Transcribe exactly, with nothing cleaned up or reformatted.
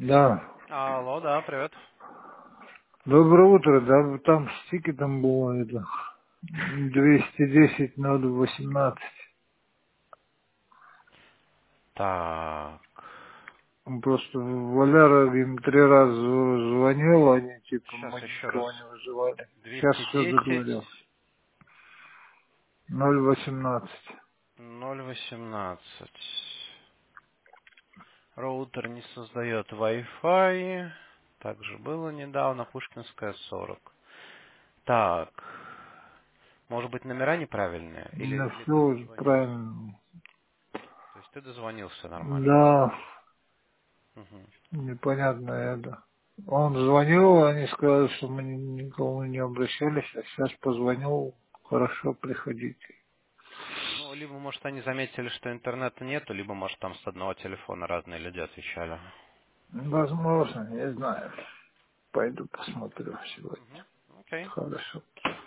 Да. Алло, да, привет. Доброе утро. Да, там с тикетом было это двести десять ноль восемнадцать. Так, Он просто Валяра им три раза звонил, они типа сейчас мы еще раз. никого не вызывали. Сейчас двести все десять заговорил. ноль восемнадцать. ноль восемнадцать. Роутер не создает Wi-Fi. Также было недавно. Пушкинская сорок. Так, может быть номера неправильные? Или, На или ты все дозвонился? правильно. То есть ты дозвонился нормально. Да, Мгм. непонятно это. Он звонил, они сказали, что мы ни- никому не обращались, а сейчас позвонил, хорошо, приходите. Ну, либо, может, они заметили, что интернета нету, либо, может, там с одного телефона разные люди отвечали. Возможно, не знаю. Пойду посмотрю сегодня. Мгм. Окей. Хорошо.